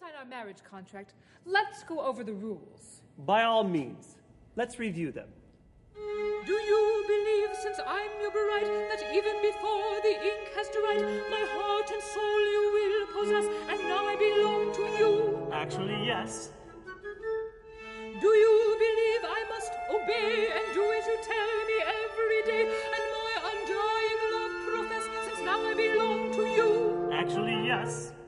sign our marriage contract, let's go over the rules. By all means. Let's review them. Do you believe, since I'm your bride, that even before the ink has dried, my heart and soul you will possess, and now I belong to you? Actually, yes. Do you believe I must obey and do as you tell me every day, and my undying love profess, since now I belong to you? Actually, yes.